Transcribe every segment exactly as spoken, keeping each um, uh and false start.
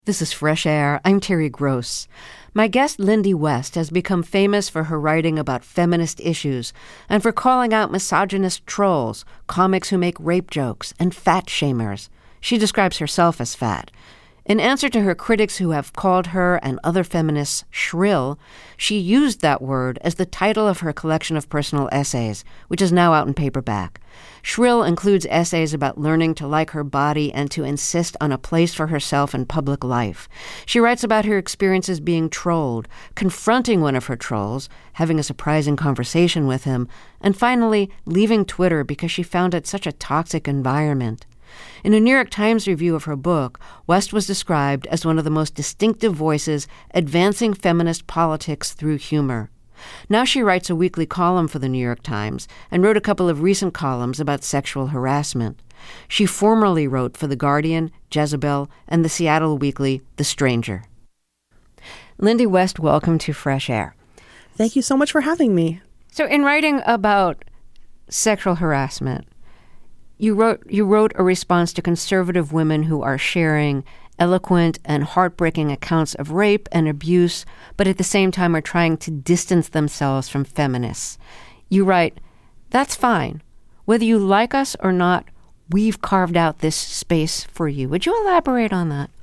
This is Fresh Air. I'm Terry Gross. My guest, Lindy West, has become famous for her writing about feminist issues and for calling out misogynist trolls, comics who make rape jokes, and fat shamers. She describes herself as fat. In answer to her critics who have called her and other feminists shrill, she used that word as the title of her collection of personal essays, which is now out in paperback. Shrill includes essays about learning to like her body and to insist on a place for herself in public life. She writes about her experiences being trolled, confronting one of her trolls, having a surprising conversation with him, and finally leaving Twitter because she found it such a toxic environment. In a New York Times review of her book, West was described as one of the most distinctive voices advancing feminist politics through humor. Now she writes a weekly column for the New York Times and wrote a couple of recent columns about sexual harassment. She formerly wrote for The Guardian, Jezebel, and the Seattle weekly The Stranger. Lindy West, welcome to Fresh Air. Thank you so much for having me. So in writing about sexual harassment, You wrote you wrote a response to conservative women who are sharing eloquent and heartbreaking accounts of rape and abuse, but at the same time are trying to distance themselves from feminists. You write, "That's fine. Whether you like us or not, we've carved out this space for you." Would you elaborate on that?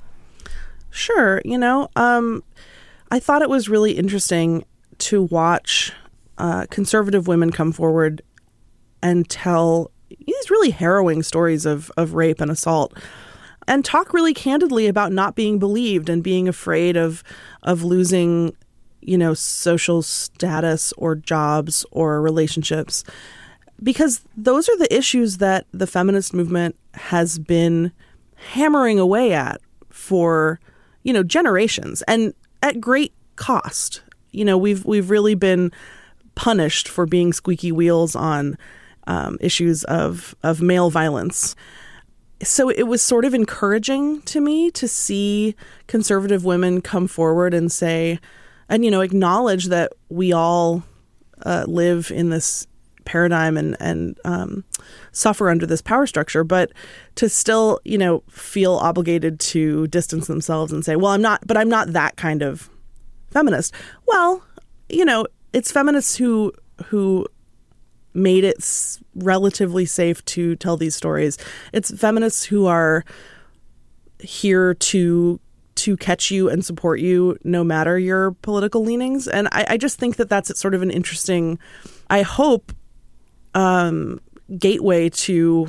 Sure. You know, um, I thought it was really interesting to watch uh, conservative women come forward and tell these really harrowing stories of, of rape and assault and talk really candidly about not being believed and being afraid of of losing, you know, social status or jobs or relationships, because those are the issues that the feminist movement has been hammering away at for, you know, generations and at great cost. You know, we've we've really been punished for being squeaky wheels on Um, issues of, of male violence. So it was sort of encouraging to me to see conservative women come forward and say, and, you know, acknowledge that we all uh, live in this paradigm and, and um, suffer under this power structure, but to still, you know, feel obligated to distance themselves and say, well, I'm not, but I'm not that kind of feminist. Well, you know, it's feminists who, who, made it s- relatively safe to tell these stories. It's feminists who are here to to catch you and support you no matter your political leanings. And I, I just think that that's sort of an interesting, I hope, um, gateway to,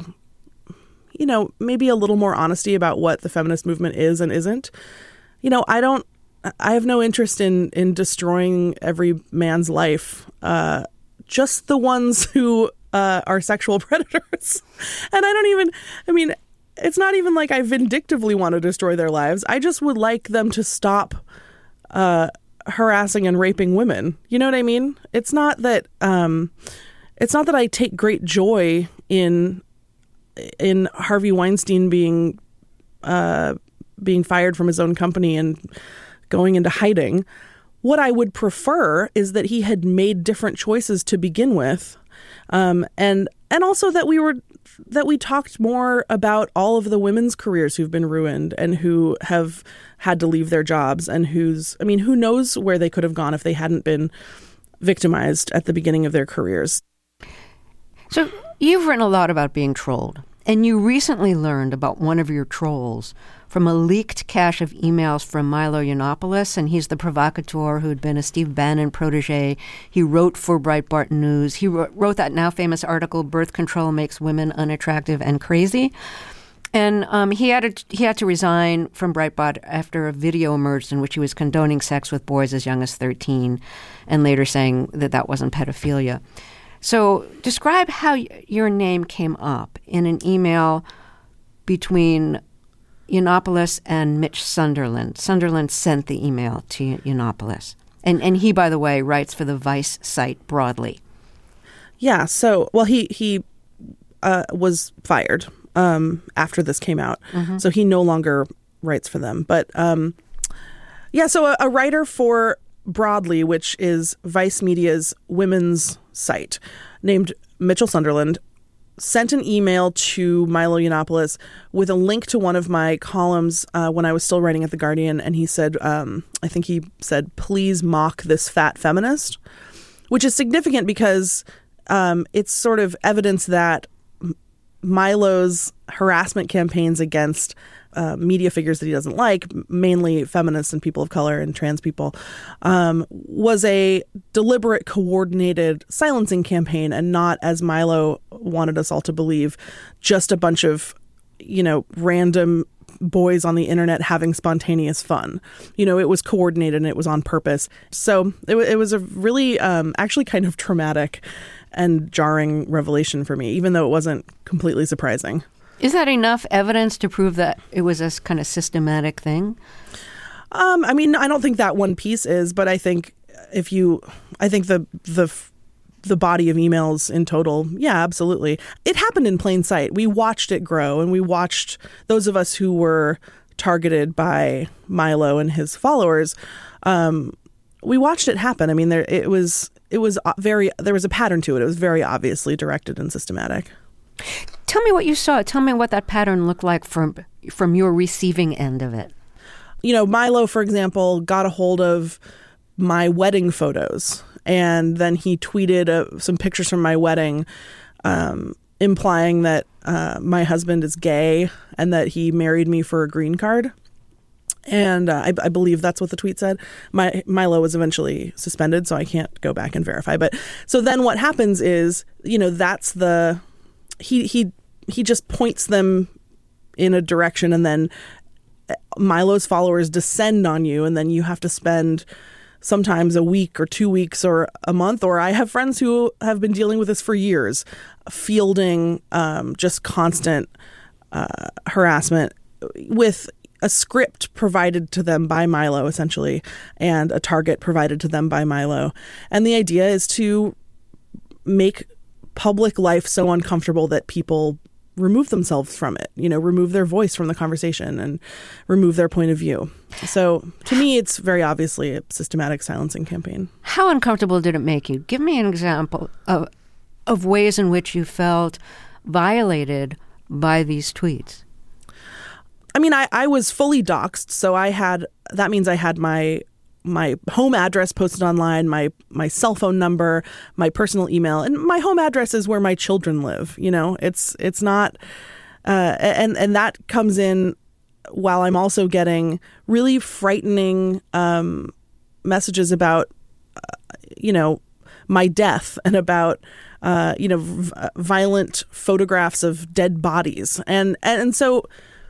you know, maybe a little more honesty about what the feminist movement is and isn't. You know, I don't, I have no interest in, in destroying every man's life, uh, just the ones who uh, are sexual predators. And I don't even, I mean, it's not even like I vindictively want to destroy their lives. I just would like them to stop uh, harassing and raping women. You know what I mean? It's not that, um, it's not that I take great joy in, in Harvey Weinstein being, uh, being fired from his own company and going into hiding. What I would prefer is that he had made different choices to begin with, um, and and also that we were that we talked more about all of the women's careers who've been ruined and who have had to leave their jobs and who's I mean, who knows where they could have gone if they hadn't been victimized at the beginning of their careers. So you've written a lot about being trolled, and you recently learned about one of your trolls from a leaked cache of emails from Milo Yiannopoulos, and he's the provocateur who'd been a Steve Bannon protege. He wrote for Breitbart News. He wrote, wrote that now famous article, "Birth Control Makes Women Unattractive and Crazy." And um, he had to, he had to resign from Breitbart after a video emerged in which he was condoning sex with boys as young as thirteen, and later saying that that wasn't pedophilia. So describe how y- your name came up in an email between Yiannopoulos and Mitch Sunderland. Sunderland sent the email to Yiannopoulos. And and he, by the way, writes for the Vice site broadly. Yeah. So, well, he, he uh, was fired um, after this came out. Mm-hmm. So he no longer writes for them. But um, yeah, so a, a writer for Broadly, which is Vice Media's women's site, named Mitchell Sunderland, sent an email to Milo Yiannopoulos with a link to one of my columns uh, when I was still writing at The Guardian. And he said, um, I think he said, please mock this fat feminist, which is significant because um, it's sort of evidence that Milo's harassment campaigns against uh, media figures that he doesn't like, mainly feminists and people of color and trans people, um, was a deliberate, coordinated silencing campaign, and not, as Milo wanted us all to believe, just a bunch of, you know, random boys on the internet having spontaneous fun. You know, it was coordinated and it was on purpose. So it, it was a really um, actually kind of traumatic and jarring revelation for me, even though it wasn't completely surprising. Is that enough evidence to prove that it was a kind of systematic thing? Um, I mean, I don't think that one piece is, but I think if you, I think the the the body of emails in total, yeah, absolutely. It happened in plain sight. We watched it grow, and we watched those of us who were targeted by Milo and his followers. Um, we watched it happen. I mean, there it was. It was very. There was a pattern to it. It was very obviously directed and systematic. Tell me what you saw. Tell me what that pattern looked like from from your receiving end of it. You know, Milo, for example, got a hold of my wedding photos, and then he tweeted uh, some pictures from my wedding, um, implying that uh, my husband is gay and that he married me for a green card. And uh, I, I believe that's what the tweet said. My Milo was eventually suspended, so I can't go back and verify. But so then what happens is, you know, that's the he he he just points them in a direction, and then Milo's followers descend on you, and then you have to spend sometimes a week or two weeks or a month. Or I have friends who have been dealing with this for years, fielding um, just constant uh, harassment with a script provided to them by Milo, essentially, and a target provided to them by Milo. And the idea is to make public life so uncomfortable that people remove themselves from it, you know, remove their voice from the conversation and remove their point of view. So to me, it's very obviously a systematic silencing campaign. How uncomfortable did it make you? Give me an example of of ways in which you felt violated by these tweets. I mean, I, I was fully doxxed, so I had, that means I had my my home address posted online, my my cell phone number, my personal email, and my home address is where my children live. You know, it's it's not, uh, and and that comes in while I'm also getting really frightening um, messages about, uh, you know, my death and about, uh, you know, v- violent photographs of dead bodies, and and so.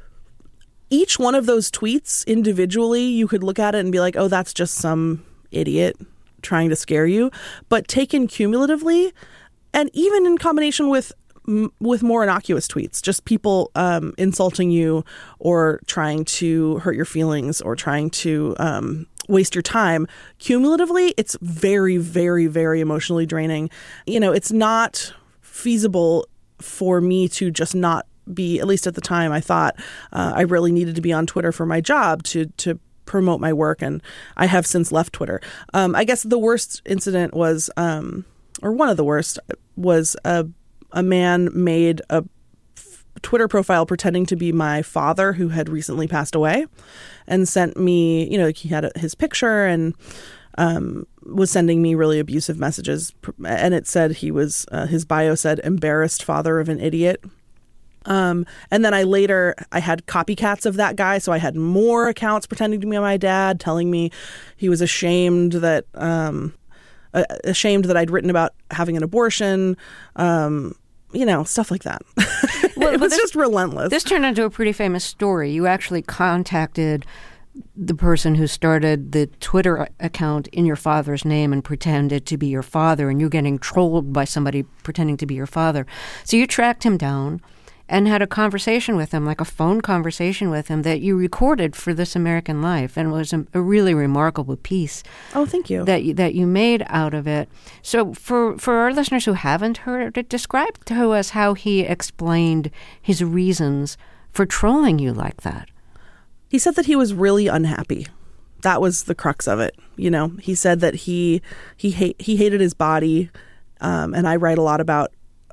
Each one of those tweets individually, you could look at it and be like, oh, that's just some idiot trying to scare you. But taken cumulatively, and even in combination with with more innocuous tweets, just people um, insulting you or trying to hurt your feelings or trying to um, waste your time, cumulatively, it's very, very, very emotionally draining. You know, it's not feasible for me to just not be, at least at the time, I thought uh, I really needed to be on Twitter for my job to to promote my work, and I have since left Twitter. Um, I guess the worst incident was, um, or one of the worst, was a a man made a f- Twitter profile pretending to be my father who had recently passed away, and sent me, you know, he had a, his picture and um, was sending me really abusive messages, and it said he was uh, his bio said embarrassed father of an idiot. Um, and then I later, I had copycats of that guy. So I had more accounts pretending to be my dad, telling me he was ashamed that, um, uh, ashamed that I'd written about having an abortion, um, you know, stuff like that. Well, it was this, just relentless. This turned into a pretty famous story. You actually contacted the person who started the Twitter account in your father's name and pretended to be your father, and you're getting trolled by somebody pretending to be your father. So you tracked him down and had a conversation with him, like a phone conversation with him that you recorded for This American Life, and it was a, a really remarkable piece. Oh, thank you. That you, that you made out of it. So for, for our listeners who haven't heard it, describe to us how he explained his reasons for trolling you like that. He said that he was really unhappy. That was the crux of it. You know, he said that he he hate, he hated his body, um, and I write a lot about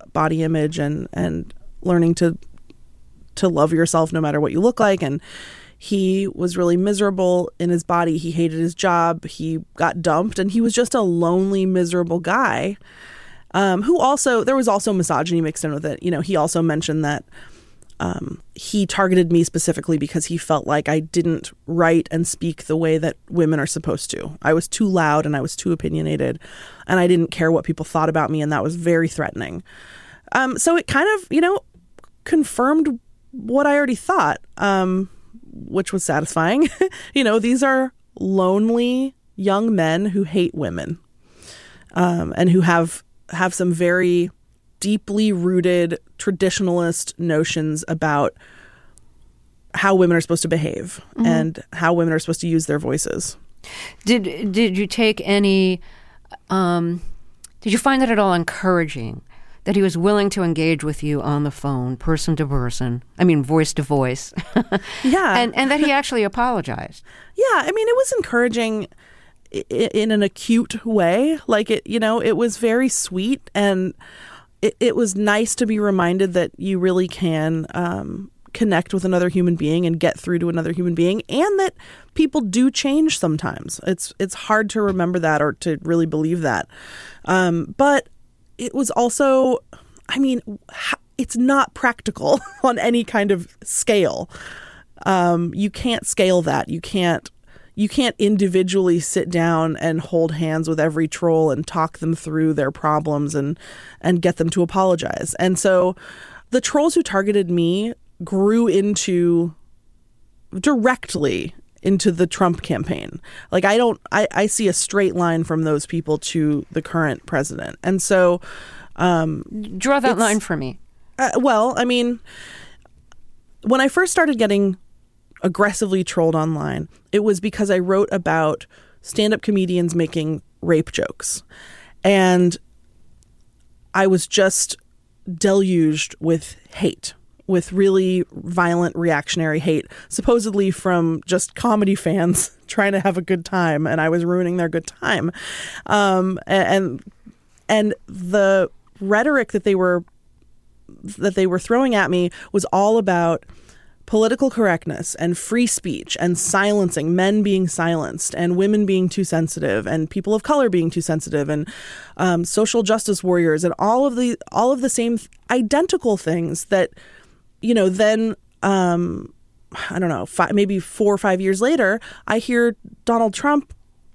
body image and and learning to to love yourself no matter what you look like. And he was really miserable in his body. He hated his job. He got dumped, and he was just a lonely, miserable guy. Um, who also, there was also misogyny mixed in with it. You know, he also mentioned that um, he targeted me specifically because he felt like I didn't write and speak the way that women are supposed to. I was too loud and I was too opinionated, and I didn't care what people thought about me, and that was very threatening. Um, so it kind of, you know, confirmed what I already thought, um, which was satisfying. You know, these are lonely young men who hate women, um, and who have have some very deeply rooted traditionalist notions about how women are supposed to behave, mm-hmm. and how women are supposed to use their voices. Did did you take any, um, did you find it at all encouraging that he was willing to engage with you on the phone, person to person, I mean, voice to voice? Yeah. and, and that he actually apologized? Yeah, I mean, it was encouraging in an acute way. Like, it, you know, it was very sweet, and it, it was nice to be reminded that you really can um, connect with another human being and get through to another human being, and that people do change sometimes. It's it's hard to remember that or to really believe that. Um, but it was also, I mean, it's not practical on any kind of scale. Um, you can't scale that. You can't You can't individually sit down and hold hands with every troll and talk them through their problems and and get them to apologize. And so the trolls who targeted me grew into directly into the Trump campaign. Like, I don't, I, I see a straight line from those people to the current president. And so, um, draw that line for me. Uh, well, I mean, when I first started getting aggressively trolled online, it was because I wrote about stand-up comedians making rape jokes. And I was just deluged with hate, with really violent reactionary hate, supposedly from just comedy fans trying to have a good time, and I was ruining their good time. Um, and and the rhetoric that they were that they were throwing at me was all about political correctness and free speech and silencing, men being silenced and women being too sensitive and people of color being too sensitive and um, social justice warriors and all of the all of the same identical things that, you know, then um, I don't know, five, maybe four or five years later, I hear Donald Trump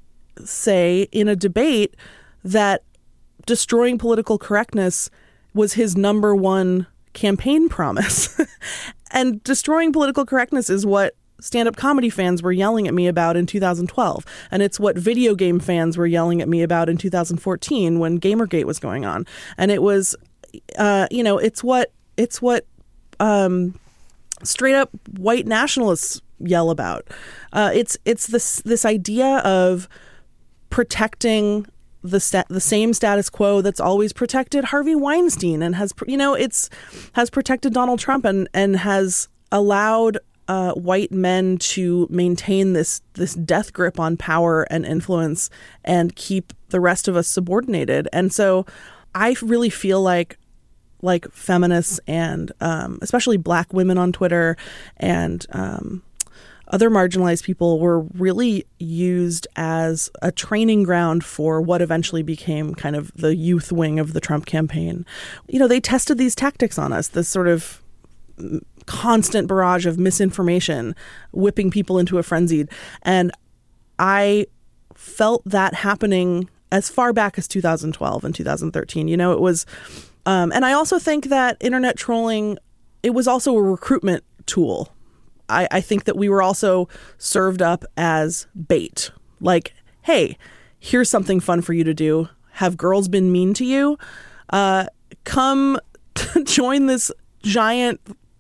say in a debate that destroying political correctness was his number one campaign promise. And destroying political correctness is what stand-up comedy fans were yelling at me about in two thousand twelve. And it's what video game fans were yelling at me about in two thousand fourteen when Gamergate was going on. And it was, uh, you know, it's what, it's what um, straight up white nationalists yell about. Uh, it's, it's this, this idea of protecting the sta- the same status quo that's always protected Harvey Weinstein and has, you know, it's has protected Donald Trump and, and has allowed uh, white men to maintain this this death grip on power and influence and keep the rest of us subordinated. And so I really feel like like feminists and um, especially Black women on Twitter and um, other marginalized people were really used as a training ground for what eventually became kind of the youth wing of the Trump campaign. You know, they tested these tactics on us, this sort of constant barrage of misinformation, whipping people into a frenzy. And I felt that happening as far back as two thousand twelve and two thousand thirteen. You know, it was, um, and I also think that internet trolling, it was also a recruitment tool. I, I think that we were also served up as bait. Like, hey, here's something fun for you to do. Have girls been mean to you? Uh, come join this giant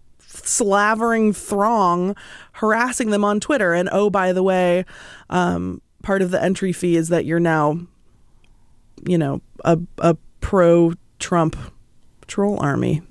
slavering throng harassing them on Twitter. And oh, by the way, um, part of the entry fee is that you're now, you know, a, a pro-Trump troll army.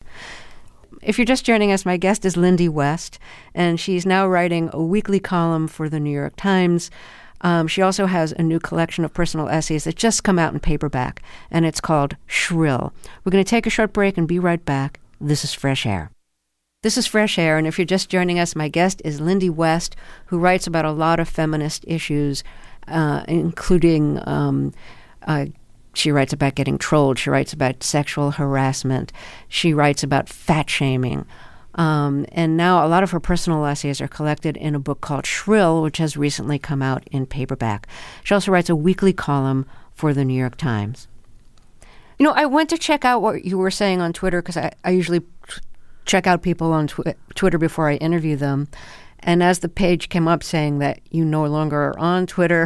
If you're just joining us, my guest is Lindy West, and she's now writing a weekly column for the New York Times. Um, she also has a new collection of personal essays that just come out in paperback, and it's called Shrill. We're going to take a short break and be right back. This is Fresh Air. This is Fresh Air, and if you're just joining us, my guest is Lindy West, who writes about a lot of feminist issues, uh, including um, uh, she writes about getting trolled. She writes about sexual harassment. She writes about fat shaming. Um, and now a lot of her personal essays are collected in a book called Shrill, which has recently come out in paperback. She also writes a weekly column for the New York Times. You know, I went to check out what you were saying on Twitter because I, I usually check out people on tw- Twitter before I interview them. And as the page came up saying that you no longer are on Twitter,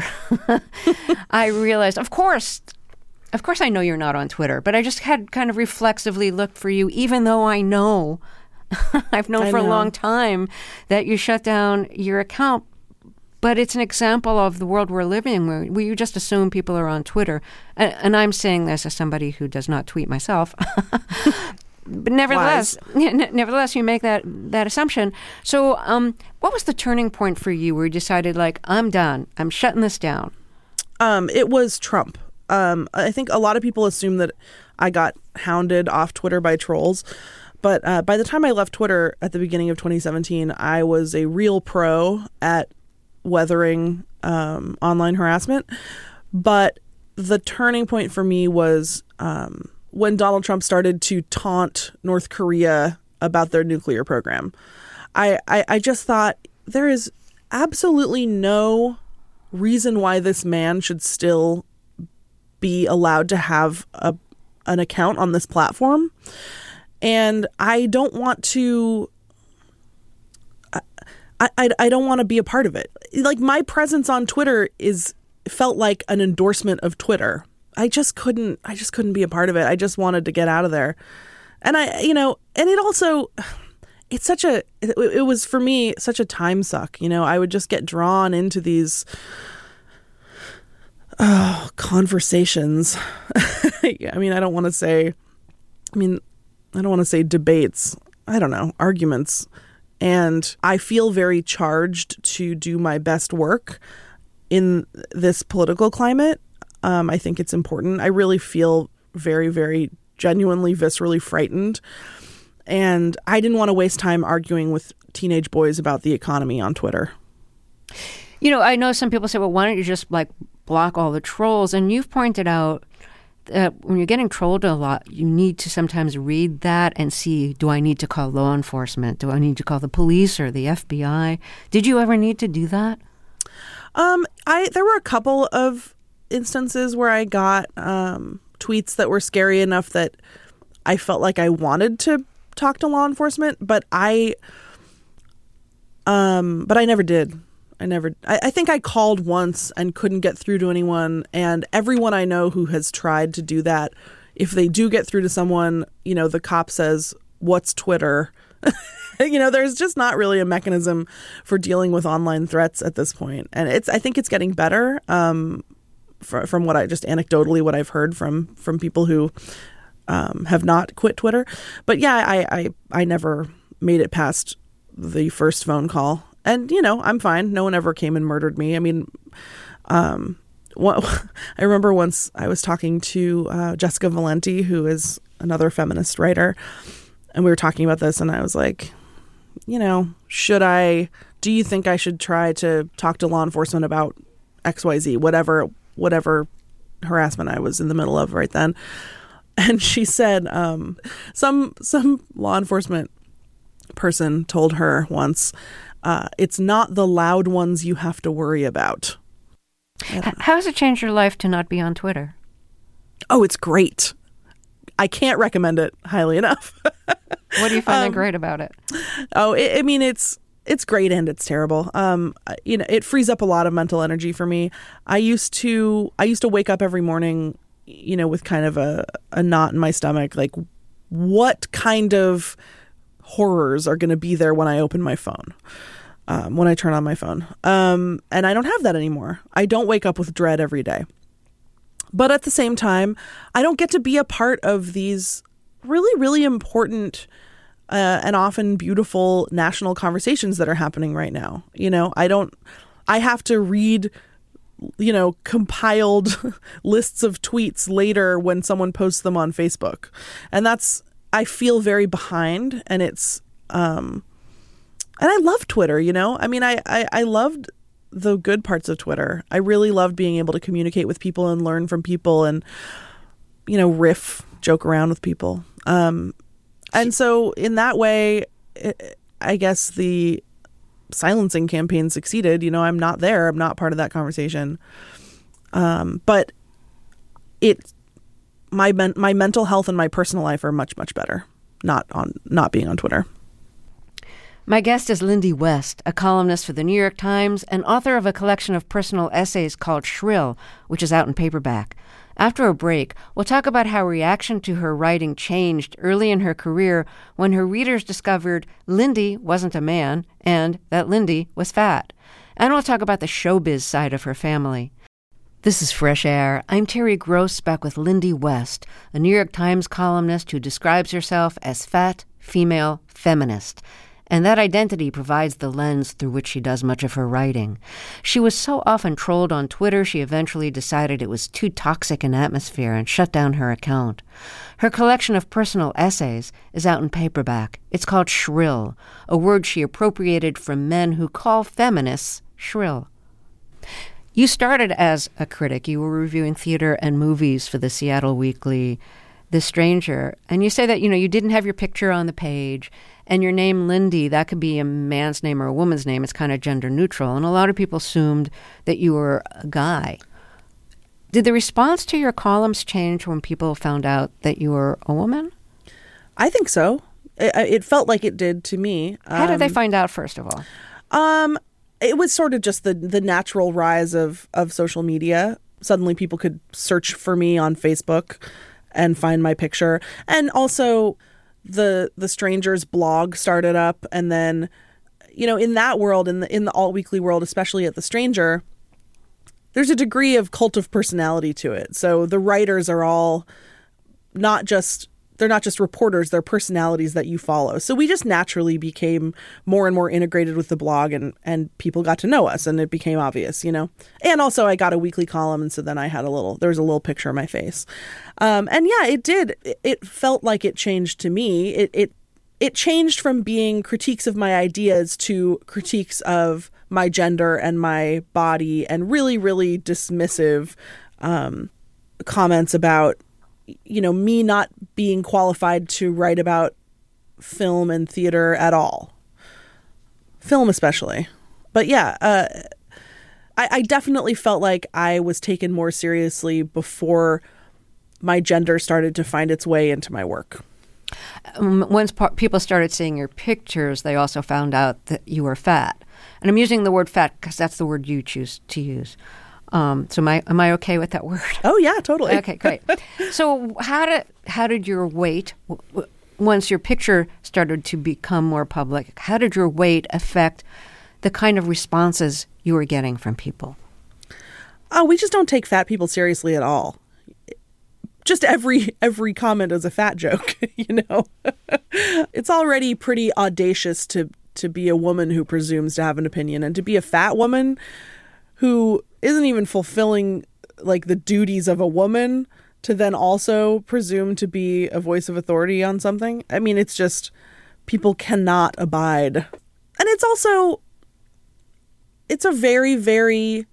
I realized, of course, of course I know you're not on Twitter, but I just had kind of reflexively looked for you, even though I know, I've known I for know. a long time that you shut down your account. But it's an example of the world we're living in where, where you just assume people are on Twitter. And, and I'm saying this as somebody who does not tweet myself. But nevertheless, n- nevertheless, you make that, that assumption. So um, what was the turning point for you where you decided, like, I'm done. I'm shutting this down? Um, it was Trump. Um, I think a lot of people assume that I got hounded off Twitter by trolls. But uh, by the time I left Twitter at the beginning of twenty seventeen, I was a real pro at weathering um, online harassment. But the turning point for me was um, when Donald Trump started to taunt North Korea about their nuclear program. I, I, I just thought there is absolutely no reason why this man should still be allowed to have a, an account on this platform. And I don't want to, I, I, I don't want to be a part of it. Like, my presence on Twitter is felt like an endorsement of Twitter. I just couldn't, I just couldn't be a part of it. I just wanted to get out of there. And I, you know, and it also, it's such a, it, it was for me such a time suck. You know, I would just get drawn into these oh, conversations. I mean, I don't want to say, I mean, I don't want to say debates. I don't know, arguments. And I feel very charged to do my best work in this political climate. Um, I think it's important. I really feel very, very genuinely, viscerally frightened. And I didn't want to waste time arguing with teenage boys about the economy on Twitter. You know, I know some people say, well, why don't you just, like, block all the trolls? And you've pointed out that when you're getting trolled a lot, you need to sometimes read that and see, do I need to call law enforcement? Do I need to call the police or the F B I? Did you ever need to do that? Um, I there were a couple of instances where I got um, tweets that were scary enough that I felt like I wanted to talk to law enforcement, but I, um, but I never did. I never, I, I think I called once and couldn't get through to anyone. And everyone I know who has tried to do that, if they do get through to someone, you know, the cop says, what's Twitter? You know, there's just not really a mechanism for dealing with online threats at this point. And it's, I think it's getting better. Um, fr- from what I just anecdotally, what I've heard from, from people who, um, have not quit Twitter. But yeah, I, I, I never made it past the first phone call. And, you know, I'm fine. No one ever came and murdered me. I mean, um, what, I remember once I was talking to uh, Jessica Valenti, who is another feminist writer, and we were talking about this, and I was like, you know, should I, do you think I should try to talk to law enforcement about X Y Z, whatever, whatever harassment I was in the middle of right then? And she said, um, some, some law enforcement person told her once, Uh, it's not the loud ones you have to worry about. How has it changed your life to not be on Twitter? Oh, it's great. I can't recommend it highly enough. What do you find um, that great about it? Oh, it, I mean, it's it's great and it's terrible. Um, you know, it frees up a lot of mental energy for me. I used to I used to wake up every morning, you know, with kind of a, a knot in my stomach, like, what kind of horrors are going to be there when I open my phone, um, when I turn on my phone. Um, and I don't have that anymore. I don't wake up with dread every day. But at the same time, I don't get to be a part of these really, really important uh, and often beautiful national conversations that are happening right now. You know, I don't, I have to read you know, compiled lists of tweets later when someone posts them on Facebook. And that's, I feel very behind, and it's, um, and I love Twitter, you know, I mean, I, I, I loved the good parts of Twitter. I really loved being able to communicate with people and learn from people and, you know, riff, joke around with people. Um, and so in that way, it, I guess the silencing campaign succeeded. You know, I'm not there. I'm not part of that conversation. Um, but it, my men, my mental health and my personal life are much, much better not on not being on Twitter. My guest is Lindy West, a columnist for the New York Times and author of a collection of personal essays called Shrill, which is out in paperback. After a break, we'll talk about how reaction to her writing changed early in her career when her readers discovered Lindy wasn't a man and that Lindy was fat. And we'll talk about the showbiz side of her family. This is Fresh Air. I'm Terry Gross, back with Lindy West, a New York Times columnist who describes herself as fat, female, feminist. And that identity provides the lens through which she does much of her writing. She was so often trolled on Twitter, she eventually decided it was too toxic an atmosphere and shut down her account. Her collection of personal essays is out in paperback. It's called Shrill, a word she appropriated from men who call feminists shrill. You started as a critic. You were reviewing theater and movies for the Seattle Weekly, The Stranger. And you say that, you know, you didn't have your picture on the page. And your name, Lindy, that could be a man's name or a woman's name. It's kind of gender neutral. And a lot of people assumed that you were a guy. Did the response to your columns change when people found out that you were a woman? I think so. It, it felt like it did to me. How um, did they find out, first of all? Um, it was sort of just the, the natural rise of, of social media. Suddenly people could search for me on Facebook and find my picture. And also the the Stranger's blog started up, and then, you know, in that world, in the in the alt weekly world, especially at The Stranger, there's a degree of cult of personality to it. So the writers are all not just they're not just reporters, they're personalities that you follow. So we just naturally became more and more integrated with the blog, and and people got to know us, and it became obvious, you know. And also I got a weekly column, and so then I had a little there was a little picture of my face. Um, and yeah, it did. It felt like it changed to me. It it it changed from being critiques of my ideas to critiques of my gender and my body, and really, really dismissive um, comments about, you know, me not being qualified to write about film and theater at all. Film especially. But yeah, uh, I, I definitely felt like I was taken more seriously before my gender started to find its way into my work. Um, once pa- people started seeing your pictures, they also found out that you were fat. And I'm using the word fat because that's the word you choose to use. Um, so am I, am I okay with that word? Oh, yeah, totally. Okay, great. So how did how did your weight, w- w- once your picture started to become more public, how did your weight affect the kind of responses you were getting from people? Oh, we just don't take fat people seriously at all. Just every every comment is a fat joke, you know. It's already pretty audacious to to be a woman who presumes to have an opinion, and to be a fat woman who isn't even fulfilling like the duties of a woman to then also presume to be a voice of authority on something. I mean, it's just, people cannot abide. And it's also, it's a very, very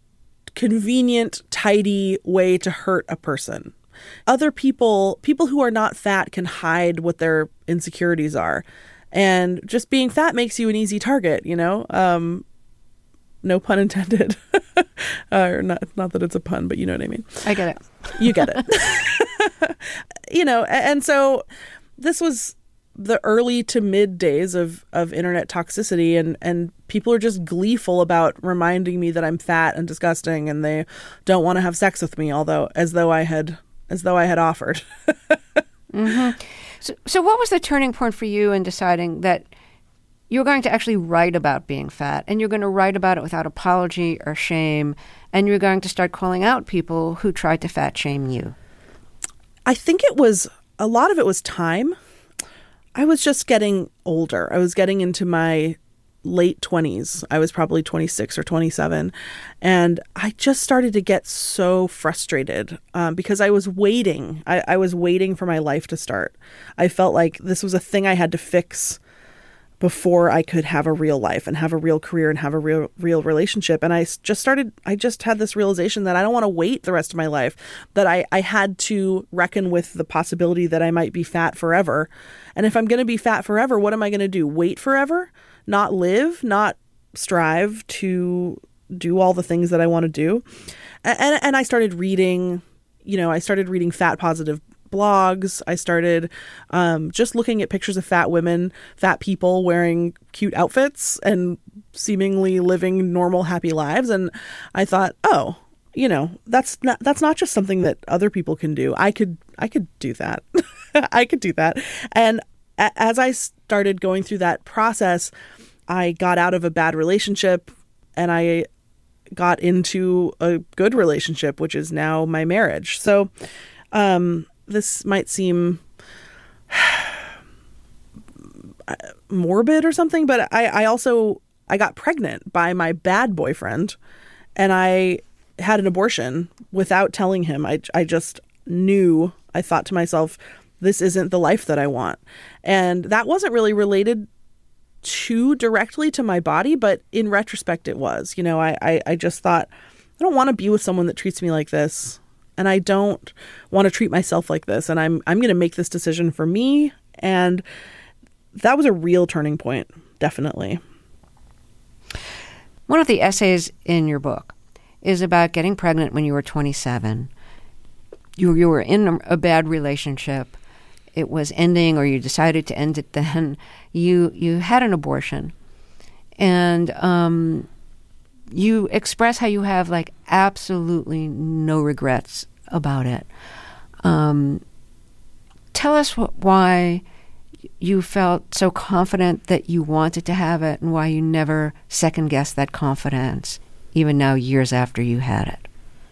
convenient, tidy way to hurt a person. Other people, people who are not fat can hide what their insecurities are. And just being fat makes you an easy target, you know? Um, no pun intended. uh, or not, not that it's a pun, but you know what I mean. I get it. You get it. You know, and so this was the early to mid days of, of internet toxicity, and, and people are just gleeful about reminding me that I'm fat and disgusting, and they don't want to have sex with me, although as though I had as though I had offered. Mm-hmm. So, so what was the turning point for you in deciding that you're going to actually write about being fat, and you're going to write about it without apology or shame, and you're going to start calling out people who tried to fat shame you? I think it was, a lot of it was time. I was just getting older. I was getting into my late twenties. I was probably twenty-six or twenty-seven. And I just started to get so frustrated um, because I was waiting. I, I was waiting for my life to start. I felt like this was a thing I had to fix before I could have a real life and have a real career and have a real, real relationship. And I just started, I just had this realization that I don't want to wait the rest of my life, that I, I had to reckon with the possibility that I might be fat forever. And if I'm going to be fat forever, what am I going to do? Wait forever? Not live, not strive to do all the things that I want to do. And, and I started reading, you know, I started reading fat positive blogs. I started um, just looking at pictures of fat women, fat people wearing cute outfits and seemingly living normal, happy lives. And I thought, oh, you know, that's not, that's not just something that other people can do. I could, I could do that. I could do that. And a- as I started going through that process, I got out of a bad relationship and I got into a good relationship, which is now my marriage. So, um, this might seem morbid or something, but I, I also, I got pregnant by my bad boyfriend and I had an abortion without telling him. I, I just knew, I thought to myself, this isn't the life that I want. And that wasn't really related too directly to my body, but in retrospect it was. You know, I, I, I just thought, I don't want to be with someone that treats me like this. And I don't want to treat myself like this. And I'm I'm going to make this decision for me. And that was a real turning point, definitely. One of the essays in your book is about getting pregnant when you were twenty-seven. You, you were in a bad relationship. It was ending, or you decided to end it then. You, you had an abortion. And um, you express how you have, like, absolutely no regrets about it. Um, tell us wh- why you felt so confident that you wanted to have it and why you never second-guessed that confidence, even now years after you had it.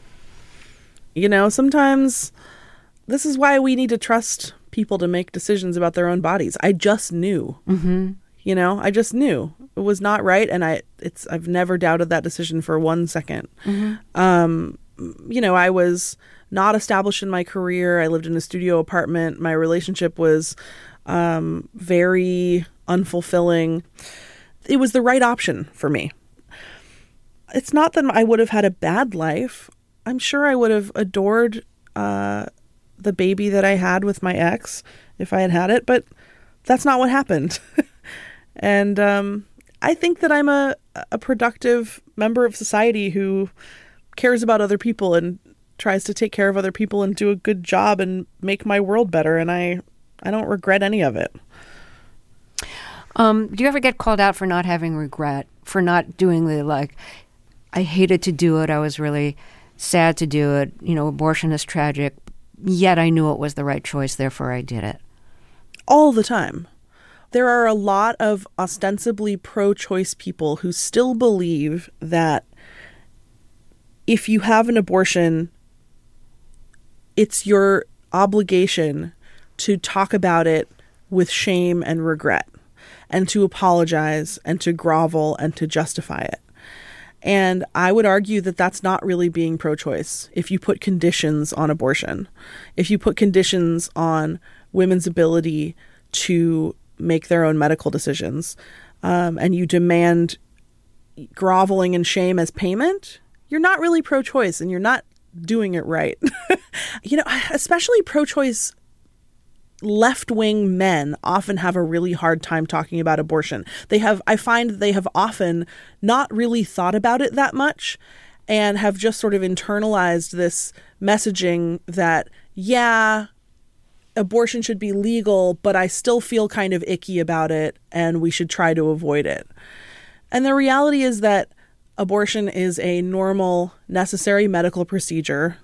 You know, sometimes this is why we need to trust people to make decisions about their own bodies. I just knew. Mm-hmm. You know, I just knew it was not right. And I, it's, I've never doubted that decision for one second. Mm-hmm. Um, you know, I was not established in my career. I lived in a studio apartment. My relationship was um, very unfulfilling. It was the right option for me. It's not that I would have had a bad life. I'm sure I would have adored uh, the baby that I had with my ex if I had had it, but that's not what happened. And um, I think that I'm a, a productive member of society who cares about other people and tries to take care of other people and do a good job and make my world better. And I, I don't regret any of it. Um, do you ever get called out for not having regret, for not doing the, like, I hated to do it, I was really sad to do it, you know, abortion is tragic, yet I knew it was the right choice, therefore I did it? All the time. There are a lot of ostensibly pro-choice people who still believe that if you have an abortion, it's your obligation to talk about it with shame and regret, and to apologize and to grovel and to justify it. And I would argue that that's not really being pro-choice. If you put conditions on abortion, if you put conditions on women's ability to make their own medical decisions, um, and you demand groveling and shame as payment, you're not really pro-choice and you're not doing it right. You know, especially pro-choice left-wing men often have a really hard time talking about abortion. They have, I find they have often not really thought about it that much and have just sort of internalized this messaging that, yeah, abortion should be legal, but I still feel kind of icky about it and we should try to avoid it. And the reality is that abortion is a normal, necessary medical procedure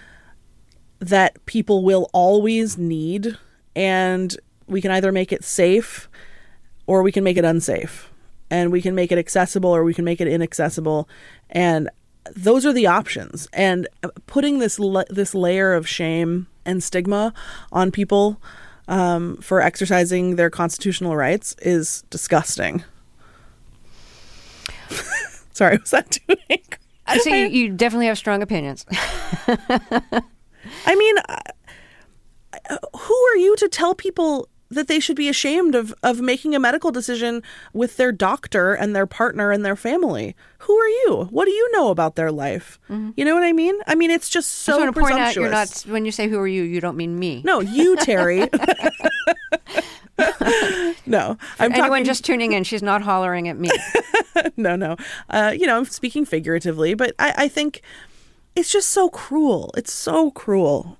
that people will always need, and we can either make it safe or we can make it unsafe, and we can make it accessible or we can make it inaccessible. And those are the options. And putting this la- this layer of shame and stigma on people um, for exercising their constitutional rights is disgusting. Sorry, was that too angry? I see you, you definitely have strong opinions. I mean, uh, who are you to tell people that they should be ashamed of, of making a medical decision with their doctor and their partner and their family? Who are you? What do you know about their life? Mm-hmm. You know what I mean? I mean, it's just so I just want to point presumptuous. out, you're not, when you say who are you, you don't mean me. No, you, Terry. No, I'm anyone talking... just tuning in. She's not hollering at me. no, no. Uh, you know, I'm speaking figuratively, but I, I think it's just so cruel. It's so cruel.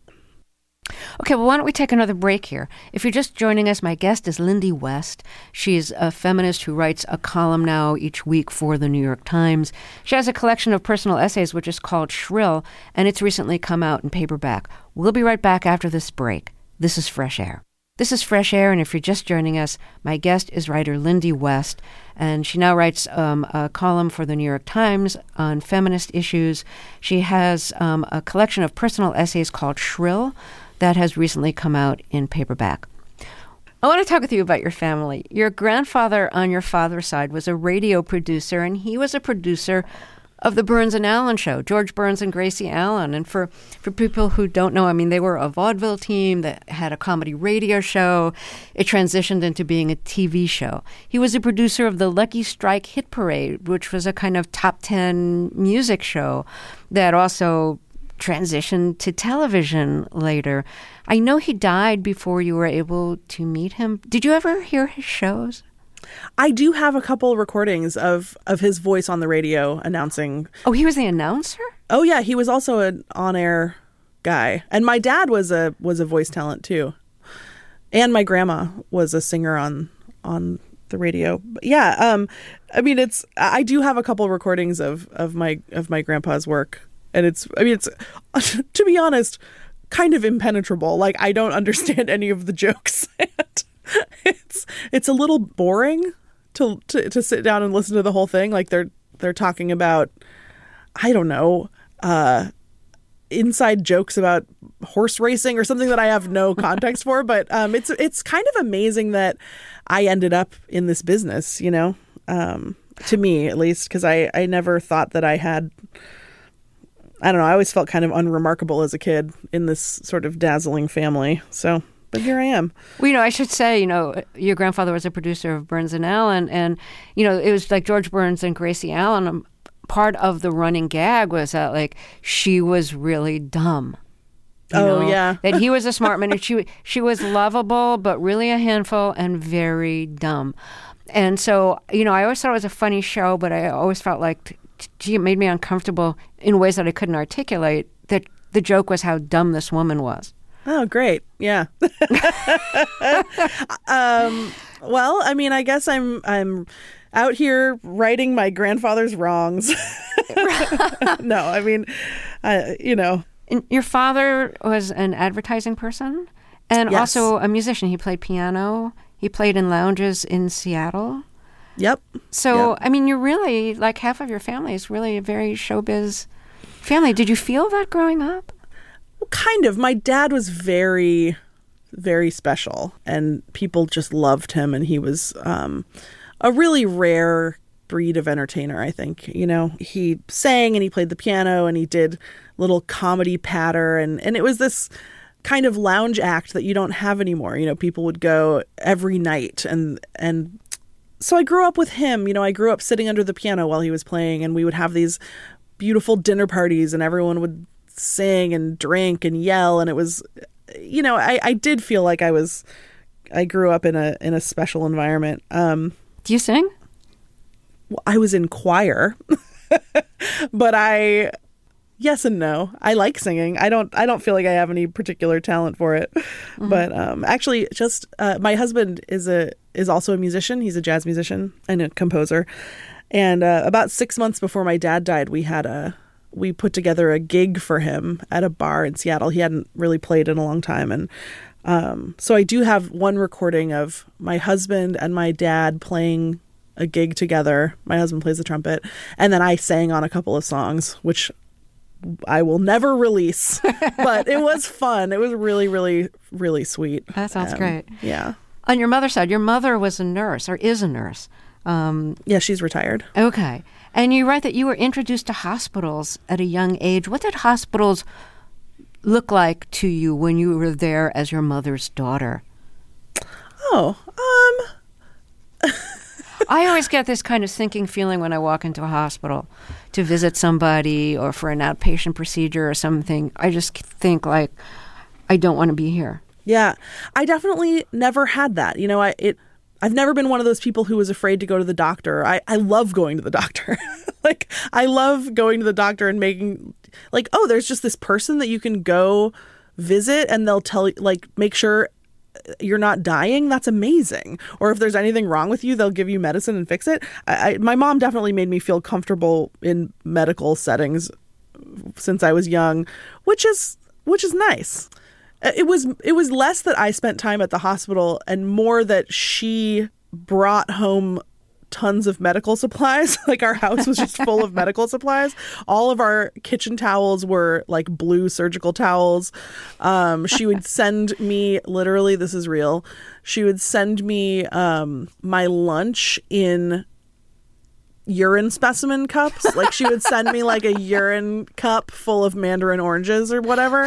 Okay, well, why don't we take another break here? If you're just joining us, my guest is Lindy West. She's a feminist who writes a column now each week for the New York Times. She has a collection of personal essays which is called Shrill, and it's recently come out in paperback. We'll be right back after this break. This is Fresh Air. This is Fresh Air, and if you're just joining us, my guest is writer Lindy West, and she now writes um, a column for the New York Times on feminist issues. She has um, a collection of personal essays called Shrill that has recently come out in paperback. I want to talk with you about your family. Your grandfather on your father's side was a radio producer, and he was a producer of the Burns and Allen show, George Burns and Gracie Allen. And for, for people who don't know, I mean, they were a vaudeville team that had a comedy radio show. It transitioned into being a T V show. He was a producer of the Lucky Strike Hit Parade, which was a kind of top ten music show that also transitioned to television later. I know he died before you were able to meet him. Did you ever hear his shows? I do have a couple recordings of, of his voice on the radio announcing. Oh, he was the announcer? Oh, yeah. He was also an on-air guy. And my dad was a was a voice talent, too. And my grandma was a singer on on the radio. But yeah. Um, I mean, it's I do have a couple recordings of, of my of my grandpa's work. And it's, I mean, it's, to be honest, kind of impenetrable. Like, I don't understand any of the jokes. it's it's a little boring to, to to sit down and listen to the whole thing. Like, they're they're talking about, I don't know, uh, inside jokes about horse racing or something that I have no context for. But um, it's it's kind of amazing that I ended up in this business, you know, um, to me at least, because I, I never thought that I had... I don't know. I always felt kind of unremarkable as a kid in this sort of dazzling family. So, but here I am. Well, you know, I should say, you know, your grandfather was a producer of Burns and Allen, and, you know, it was like George Burns and Gracie Allen. Um, part of the running gag was that, like, she was really dumb. You oh, know, yeah. that he was a smart man, and she, she was lovable, but really a handful and very dumb. And so, you know, I always thought it was a funny show, but I always felt like... Gee, it made me uncomfortable in ways that I couldn't articulate, that the joke was how dumb this woman was. Oh, great. Yeah. um, well, I mean, I guess I'm I'm out here righting my grandfather's wrongs. No, I mean, uh, you know. And your father was an advertising person and yes. also a musician. He played piano. He played in lounges in Seattle. Yep. So, yep. I mean, you're really, like half of your family is really a very showbiz family. Did you feel that growing up? Well, kind of. My dad was very, very special, and people just loved him, and he was um, a really rare breed of entertainer, I think. You know, he sang and he played the piano and he did little comedy patter, and, and it was this kind of lounge act that you don't have anymore. You know, people would go every night, and and so I grew up with him. You know, I grew up sitting under the piano while he was playing, and we would have these beautiful dinner parties, and everyone would sing and drink and yell. And it was, you know, I, I did feel like I was, I grew up in a in a special environment. Um, Do you sing? Well, I was in choir, but I, yes and no. I like singing. I don't. I don't feel like I have any particular talent for it. Mm-hmm. But um, actually, just uh, my husband is a. is also a musician. He's a jazz musician and a composer. And uh, about six months before my dad died, we had a we put together a gig for him at a bar in Seattle. He hadn't really played in a long time. And um, so I do have one recording of my husband and my dad playing a gig together. My husband plays the trumpet. And then I sang on a couple of songs, which I will never release. But it was fun. It was really, really, really sweet. That sounds um, great. Yeah. On your mother's side, your mother was a nurse or is a nurse. Um, yeah, she's retired. Okay. And you write that you were introduced to hospitals at a young age. What did hospitals look like to you when you were there as your mother's daughter? Oh, um... I always get this kind of sinking feeling when I walk into a hospital to visit somebody or for an outpatient procedure or something. I just think, like, I don't want to be here. Yeah, I definitely never had that. You know, I it I've never been one of those people who was afraid to go to the doctor. I, I love going to the doctor. Like, I love going to the doctor and making, like, oh, there's just this person that you can go visit and they'll tell you, like, make sure you're not dying. That's amazing. Or if there's anything wrong with you, they'll give you medicine and fix it. I, I, my mom definitely made me feel comfortable in medical settings since I was young, which is which is nice. It was it was less that I spent time at the hospital and more that she brought home tons of medical supplies. Like, our house was just full of medical supplies. All of our kitchen towels were like blue surgical towels. Um, she would send me, literally, this is real, she would send me um, my lunch in urine specimen cups. Like, she would send me like a urine cup full of mandarin oranges or whatever.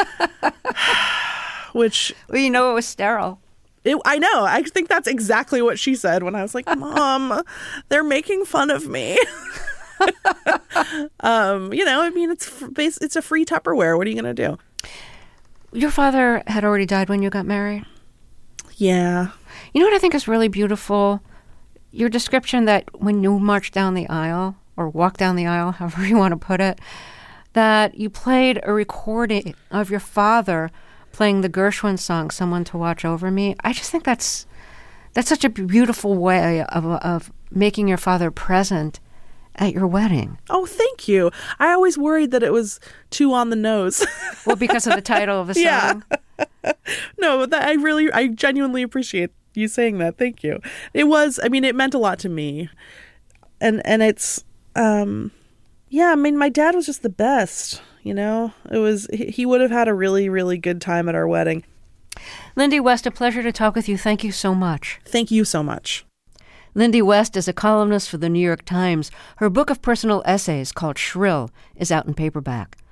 Which, well, you know, it was sterile. It, I know. I think that's exactly what she said when I was like, Mom, they're making fun of me. um, you know, I mean, it's it's a free Tupperware. What are you going to do? Your father had already died when you got married? Yeah. You know what I think is really beautiful? Your description that when you marched down the aisle, or walked down the aisle, however you want to put it, that you played a recording of your father playing the Gershwin song, Someone to Watch Over Me. I just think that's that's such a beautiful way of of making your father present at your wedding. Oh, thank you. I always worried that it was too on the nose. Well, because of the title of the song? Yeah. No, that I really, I genuinely appreciate you saying that. Thank you. It was, I mean, it meant a lot to me. And, and it's, um, yeah, I mean, my dad was just the best. You know, it was, he would have had a really, really good time at our wedding. Lindy West, a pleasure to talk with you. Thank you so much. Thank you so much. Lindy West is a columnist for the New York Times. Her book of personal essays called Shrill is out in paperback.